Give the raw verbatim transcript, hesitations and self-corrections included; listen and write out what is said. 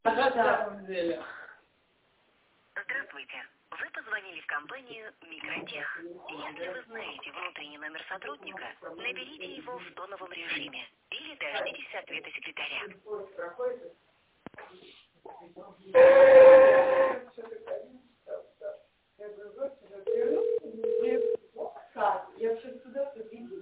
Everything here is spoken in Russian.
На самом деле. Здравствуйте. Вы позвонили в компанию Микротех. Если вы знаете внутренний номер сотрудника, наберите его в тоновом режиме или дождитесь ответа секретаря. Я сейчас туда